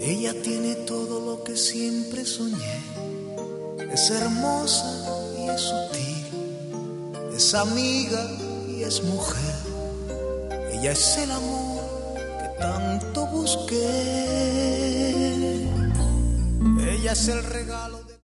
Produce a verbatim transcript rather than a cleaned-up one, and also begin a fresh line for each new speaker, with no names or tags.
Ella tiene todo lo que siempre soñé. Es hermosa y es sutil, es amiga y es mujer. Ella es el amor que tanto busqué. Ella es el regalo